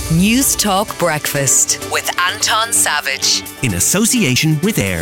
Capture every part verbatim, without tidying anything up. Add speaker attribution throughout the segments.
Speaker 1: News Talk Breakfast with Anton Savage.
Speaker 2: In association with AIR.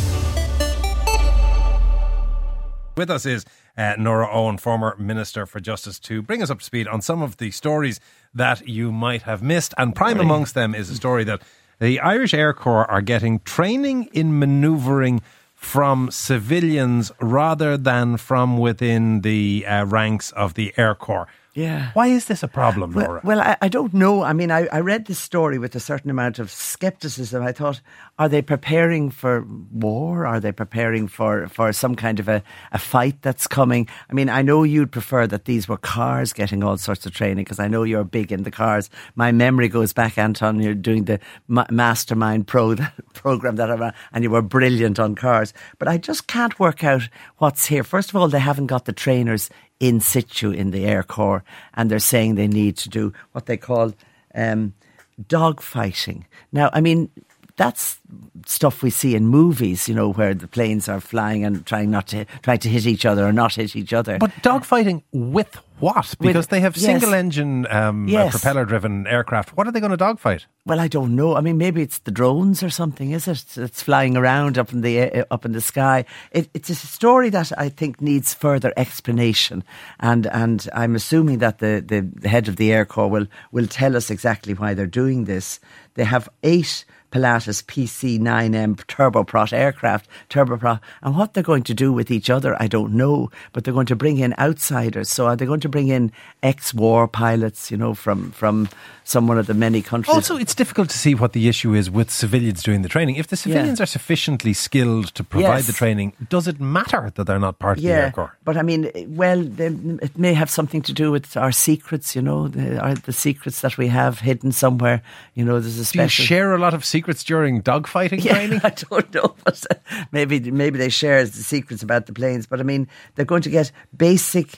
Speaker 3: With us is uh, Nora Owen, former Minister for Justice, to bring us up to speed on some of the stories that you might have missed. And prime amongst them is a story that the Irish Air Corps are getting training in manoeuvring from civilians rather than from within the uh, ranks of the Air Corps.
Speaker 4: Yeah.
Speaker 3: Why is this a problem, Laura?
Speaker 4: Well, well I, I don't know. I mean, I, I read this story with a certain amount of scepticism. I thought, are they preparing for war? Are they preparing for, for some kind of a, a fight that's coming? I mean, I know you'd prefer that these were cars getting all sorts of training, because I know you're big in the cars. My memory goes back, Anton, you're doing the Ma- Mastermind Pro that, program that I'm on, and you were brilliant on cars. But I just can't work out what's here. First of all, they haven't got the trainers in situ in the Air Corps, and they're saying they need to do what they call um, dog fighting. Now, I mean, that's stuff we see in movies, you know, where the planes are flying and trying not to trying to hit each other or not hit each other.
Speaker 3: But dogfighting with what? Because
Speaker 4: With-
Speaker 3: they have
Speaker 4: yes.
Speaker 3: single-engine, um,
Speaker 4: Yes.
Speaker 3: uh, propeller-driven aircraft. What are they going to dogfight?
Speaker 4: Well, I don't know. I mean, maybe it's the drones or something, is it? That's flying around up in the uh, up in the sky. It, it's a story that I think needs further explanation, and and I'm assuming that the, the, the head of the Air Corps will will tell us exactly why they're doing this. They have eight Pilatus P C nine M turboprop aircraft, turboprop, and what they're going to do with each other, I don't know. But they're going to bring in outsiders. So are they going to bring in ex-war pilots, you know, from from some one of the many countries?
Speaker 3: Also, it's difficult to see what the issue is with civilians doing the training. If the civilians
Speaker 4: Yeah.
Speaker 3: are sufficiently skilled to provide
Speaker 4: Yes.
Speaker 3: the training, does it matter that they're not part of the Air Corps?
Speaker 4: But I mean, well, they, it may have something to do with our secrets, you know, the, our, the secrets that we have hidden somewhere. You know, there's a
Speaker 3: Do you
Speaker 4: special...
Speaker 3: share a lot of secrets during dogfighting
Speaker 4: Yeah,
Speaker 3: training?
Speaker 4: I don't know, but uh, maybe maybe they share the secrets about the planes. But I mean, they're going to get basic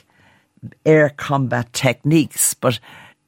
Speaker 4: air combat techniques. But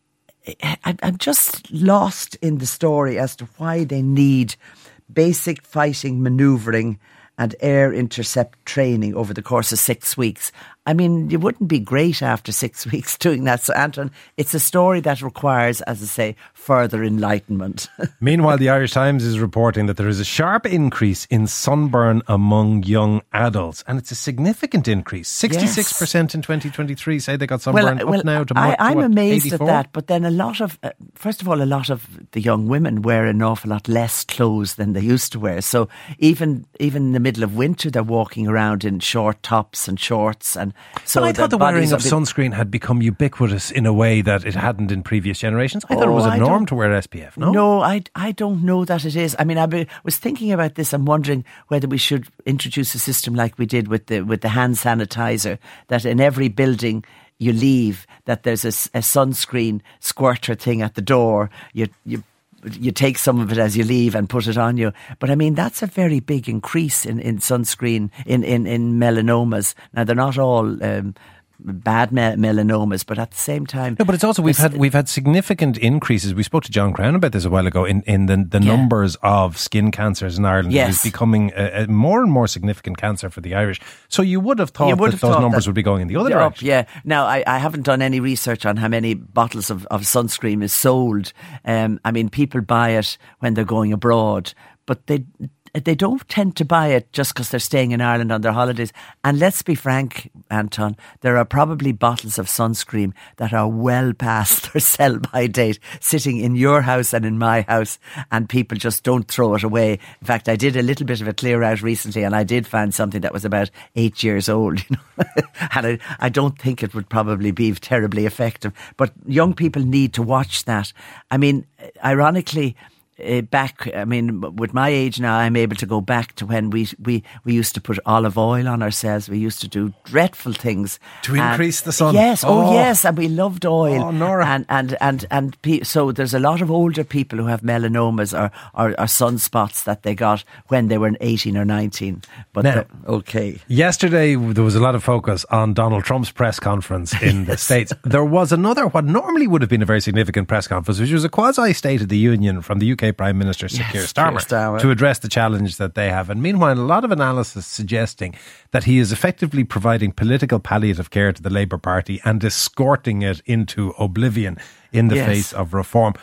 Speaker 4: I, I'm just lost in the story as to why they need basic fighting manoeuvring and air intercept training over the course of six weeks. I mean, you wouldn't be great after six weeks doing that. So, Anton, it's a story that requires, as I say, further enlightenment.
Speaker 3: Meanwhile, the Irish Times is reporting that there is a sharp increase in sunburn among young adults. And it's a significant increase. sixty-six percent in twenty twenty-three say they got sunburn, up now to,
Speaker 4: I,
Speaker 3: what,
Speaker 4: I'm
Speaker 3: what,
Speaker 4: amazed
Speaker 3: eighty-four?
Speaker 4: at that. But then a lot of, uh, first of all, a lot of the young women wear an awful lot less clothes than they used to wear. So even even in the middle of winter, they're walking around in short tops and shorts. And so
Speaker 3: but I thought the
Speaker 4: their
Speaker 3: wearing
Speaker 4: bodies
Speaker 3: of
Speaker 4: are bit-
Speaker 3: sunscreen had become ubiquitous in a way that it hadn't in previous generations. I thought it
Speaker 4: Oh,
Speaker 3: was a
Speaker 4: I
Speaker 3: norm
Speaker 4: don't-
Speaker 3: to wear S P F, no?
Speaker 4: No, I, I don't know that it is. I mean, I be, was thinking about this. I'm wondering whether we should introduce a system like we did with the with the hand sanitizer, that in every building you leave, that there's a, a sunscreen squirter thing at the door. You you you take some of it as you leave and put it on you. But I mean, that's a very big increase in, in sunscreen, in, in, in melanomas. Now, they're not all... Um, bad me- melanomas, but at the same time,
Speaker 3: No, but it's also we've
Speaker 4: this-
Speaker 3: had we've had significant increases. We spoke to John Crown about this a while ago in, in the, the
Speaker 4: Yeah.
Speaker 3: numbers of skin cancers in Ireland.
Speaker 4: Yes.
Speaker 3: It is becoming a, a more and more significant cancer for the Irish. So you would have thought
Speaker 4: You would
Speaker 3: that
Speaker 4: have
Speaker 3: those
Speaker 4: thought
Speaker 3: numbers
Speaker 4: that
Speaker 3: would be going in the other
Speaker 4: they're up,
Speaker 3: direction.
Speaker 4: yeah. Now, I, I haven't done any research on how many bottles of, of sunscreen is sold. Um, I mean, people buy it when they're going abroad, but they they don't tend to buy it just because they're staying in Ireland on their holidays. And let's be frank, Anton, there are probably bottles of sunscreen that are well past their sell-by date, sitting in your house and in my house, and people just don't throw it away. In fact, I did a little bit of a clear out recently, and I did find something that was about eight years old, you know. And I, I don't think it would probably be terribly effective. But young people need to watch that. I mean, ironically, Uh, back, I mean, with my age now, I'm able to go back to when we we, we used to put olive oil on ourselves. We used to do dreadful things
Speaker 3: To increase
Speaker 4: And-
Speaker 3: the sun.
Speaker 4: Yes, oh,
Speaker 3: Oh.
Speaker 4: yes, and we loved oil.
Speaker 3: Oh, Nora.
Speaker 4: And and and and pe- so there's a lot of older people who have melanomas or, or, or sunspots that they got when they were eighteen or nineteen. But
Speaker 3: Now-
Speaker 4: the- okay,
Speaker 3: Yesterday, there was a lot of focus on Donald Trump's press conference in the States. There was another, what normally would have been a very significant press conference, which was a quasi-State of the Union from the U K Prime Minister, Sir
Speaker 4: Yes,
Speaker 3: Keir Starmer,
Speaker 4: Keir Starmer.
Speaker 3: to address the challenge that they have. And meanwhile, a lot of analysis suggesting that he is effectively providing political palliative care to the Labour Party and escorting it into oblivion in the
Speaker 4: Yes.
Speaker 3: face of reform.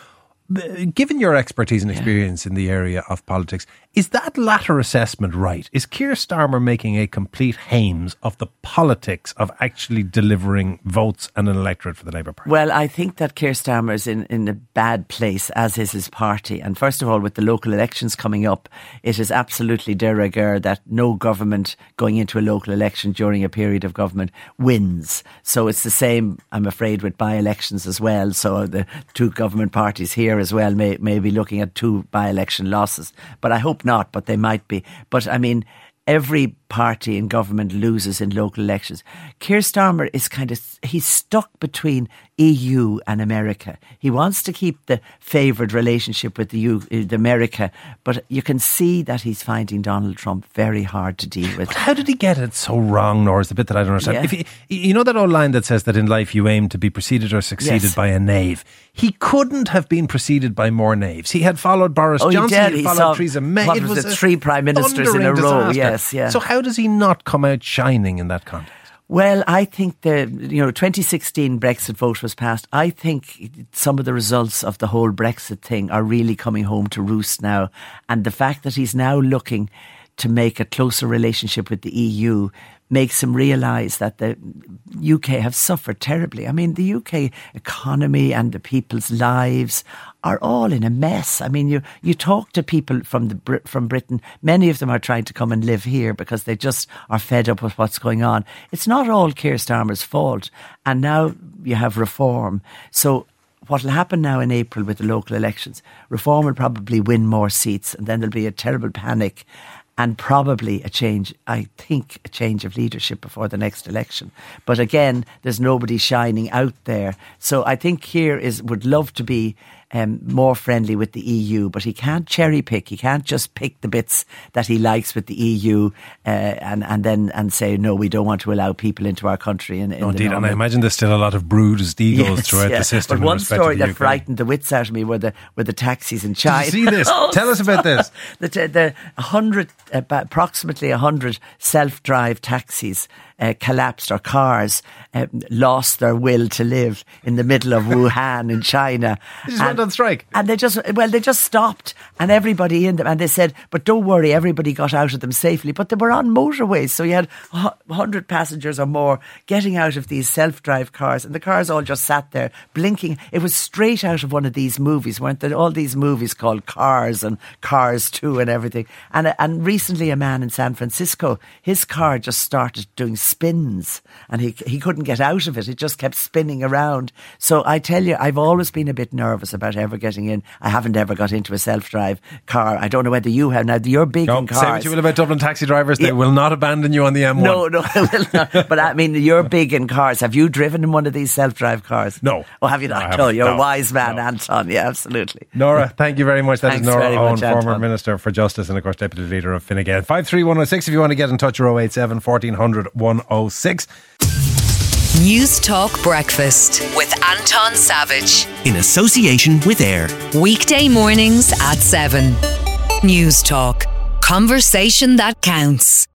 Speaker 3: given your expertise and experience yeah. in the area of politics, is that latter assessment right? Is Keir Starmer making a complete hames of the politics of actually delivering votes and an electorate for the Labour Party?
Speaker 4: Well, I think that Keir Starmer is in, in a bad place, as is his party. And first of all, with the local elections coming up, it is absolutely de rigueur that no government going into a local election during a period of government wins. So it's the same, I'm afraid, with by-elections as well. So the two government parties here as well may, may be looking at two by-election losses. But I hope not, but they might be. But I mean, every party in government loses in local elections. Keir Starmer is kind of, he's stuck between E U and America. He wants to keep the favoured relationship with the, U, the America, but you can see that he's finding Donald Trump very hard to deal with.
Speaker 3: But how did he get it so wrong, Nora, is the bit that I don't understand.
Speaker 4: Yeah.
Speaker 3: If he, you know that old line that says that in life you aim to be preceded or succeeded yes. by a knave? He couldn't have been preceded by more knaves. He had followed Boris
Speaker 4: oh,
Speaker 3: Johnson,
Speaker 4: he, did.
Speaker 3: he,
Speaker 4: he
Speaker 3: followed
Speaker 4: saw,
Speaker 3: Theresa May.
Speaker 4: What
Speaker 3: it
Speaker 4: was,
Speaker 3: was
Speaker 4: it, three prime ministers in a row?
Speaker 3: Disaster.
Speaker 4: Yes, yeah.
Speaker 3: So how does he not come out shining in that context?
Speaker 4: Well, I think the you know twenty sixteen Brexit vote was passed. I think some of the results of the whole Brexit thing are really coming home to roost now, and the fact that he's now looking to make a closer relationship with the E U makes him realise that the U K have suffered terribly. I mean, the U K economy and the people's lives are all in a mess. I mean, you, you talk to people from the from Britain, many of them are trying to come and live here because they just are fed up with what's going on. It's not all Keir Starmer's fault. And now you have Reform. So what will happen now in April with the local elections, Reform will probably win more seats, and then there'll be a terrible panic. And probably a change, I think, a change of leadership before the next election. But again, there's nobody shining out there. So I think Keir is would love to be um, more friendly with the E U, but he can't cherry pick. He can't just pick the bits that he likes with the E U uh, and and then and say no, we don't want to allow people into our country. In, in
Speaker 3: no, indeed,
Speaker 4: and
Speaker 3: I imagine there's still a lot of bruised egos
Speaker 4: yes,
Speaker 3: throughout
Speaker 4: yeah.
Speaker 3: the system.
Speaker 4: But one story that
Speaker 3: U K.
Speaker 4: frightened the wits out of me were the were the taxis in China.
Speaker 3: Did you see this?
Speaker 4: oh,
Speaker 3: Tell us about this.
Speaker 4: the the hundred. Uh, approximately one hundred self-drive taxis uh, collapsed, or cars uh, lost their will to live in the middle of Wuhan in China.
Speaker 3: They just
Speaker 4: and,
Speaker 3: went on strike.
Speaker 4: And they just, well, they just stopped, and everybody in them, and they said, but don't worry, everybody got out of them safely. But they were on motorways, so you had one hundred passengers or more getting out of these self-drive cars, and the cars all just sat there blinking. It was straight out of one of these movies, weren't there? All these movies called Cars and Cars two and everything. And, and recently a man in San Francisco, his car just started doing spins, and he he couldn't get out of it. It just kept spinning around. So I tell you, I've always been a bit nervous about ever getting in. I haven't ever got into a self-drive car. I don't know whether you have. Now, you're big
Speaker 3: no,
Speaker 4: in cars.
Speaker 3: Say what you will about Dublin taxi drivers, they
Speaker 4: yeah.
Speaker 3: will not abandon you on the M one.
Speaker 4: No, no, I will not. But I mean, you're big in cars. Have you driven in one of these self-drive cars?
Speaker 3: No.
Speaker 4: Oh, have you not?
Speaker 3: No,
Speaker 4: no, you're
Speaker 3: no,
Speaker 4: a wise man,
Speaker 3: no.
Speaker 4: Anton. Yeah, absolutely.
Speaker 3: Nora, thank you very much. That
Speaker 4: Thanks
Speaker 3: is Nora Owen,
Speaker 4: much,
Speaker 3: former
Speaker 4: Anton.
Speaker 3: Minister for Justice and, of course, Deputy Leader of Fine Gael. five three one oh six if you want to get in touch, or oh eight seven, fourteen hundred, one oh six.
Speaker 1: News Talk Breakfast with Anton Savage.
Speaker 2: In association with AIR.
Speaker 1: Weekday mornings at seven. News Talk. Conversation that counts.